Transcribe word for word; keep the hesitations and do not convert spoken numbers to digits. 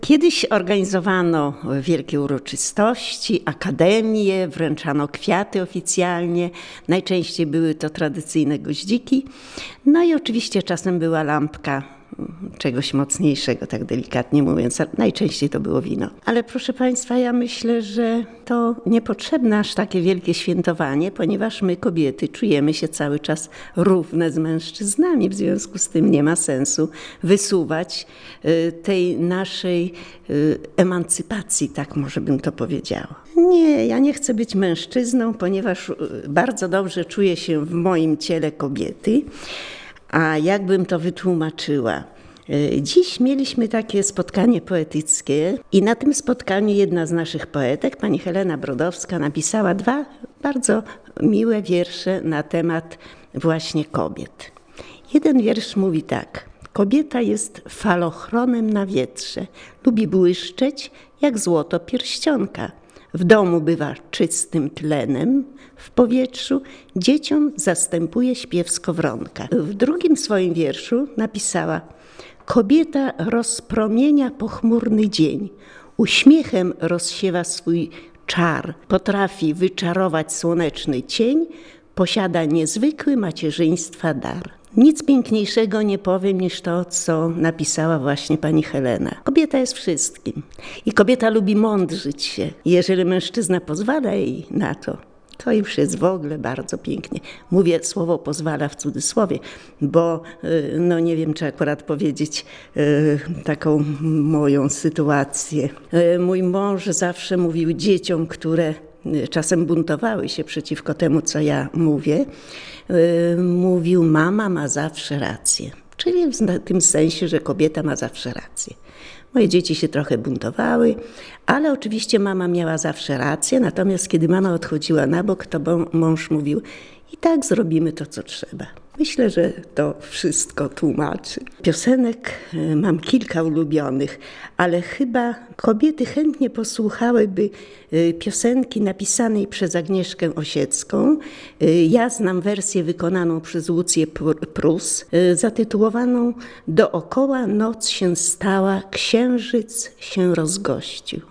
Kiedyś organizowano wielkie uroczystości, akademie, wręczano kwiaty oficjalnie. Najczęściej były to tradycyjne goździki. No i oczywiście czasem była lampka czegoś mocniejszego, tak delikatnie mówiąc. Najczęściej to było wino. Ale proszę Państwa, ja myślę, że to niepotrzebne aż takie wielkie świętowanie, ponieważ my, kobiety, czujemy się cały czas równe z mężczyznami. W związku z tym nie ma sensu wysuwać tej naszej emancypacji, tak może bym to powiedziała. Nie, ja nie chcę być mężczyzną, ponieważ bardzo dobrze czuję się w moim ciele kobiety. A jakbym to wytłumaczyła? Dziś mieliśmy takie spotkanie poetyckie i na tym spotkaniu jedna z naszych poetek, pani Helena Brodowska, napisała dwa bardzo miłe wiersze na temat właśnie kobiet. Jeden wiersz mówi tak: kobieta jest falochronem na wietrze, lubi błyszczeć jak złoto pierścionka. W domu bywa czystym tlenem, w powietrzu dzieciom zastępuje śpiew skowronka. W drugim swoim wierszu napisała: kobieta rozpromienia pochmurny dzień, uśmiechem rozsiewa swój czar, potrafi wyczarować słoneczny cień, posiada niezwykły macierzyństwa dar. Nic piękniejszego nie powiem niż to, co napisała właśnie pani Helena. Kobieta jest wszystkim i kobieta lubi mądrzyć się. Jeżeli mężczyzna pozwala jej na to, to już jest w ogóle bardzo pięknie. Mówię słowo pozwala w cudzysłowie, bo no nie wiem, czy akurat powiedzieć taką moją sytuację. Mój mąż zawsze mówił dzieciom, które czasem buntowały się przeciwko temu, co ja mówię, mówił: mama ma zawsze rację. Czyli w tym sensie, że kobieta ma zawsze rację. Moje dzieci się trochę buntowały, ale oczywiście mama miała zawsze rację, natomiast kiedy mama odchodziła na bok, to mąż mówił: i tak zrobimy to, co trzeba. Myślę, że to wszystko tłumaczy. Piosenek mam kilka ulubionych, ale chyba kobiety chętnie posłuchałyby piosenki napisanej przez Agnieszkę Osiecką. Ja znam wersję wykonaną przez Łucję Prus, zatytułowaną: dookoła noc się stała, księżyc się rozgościł.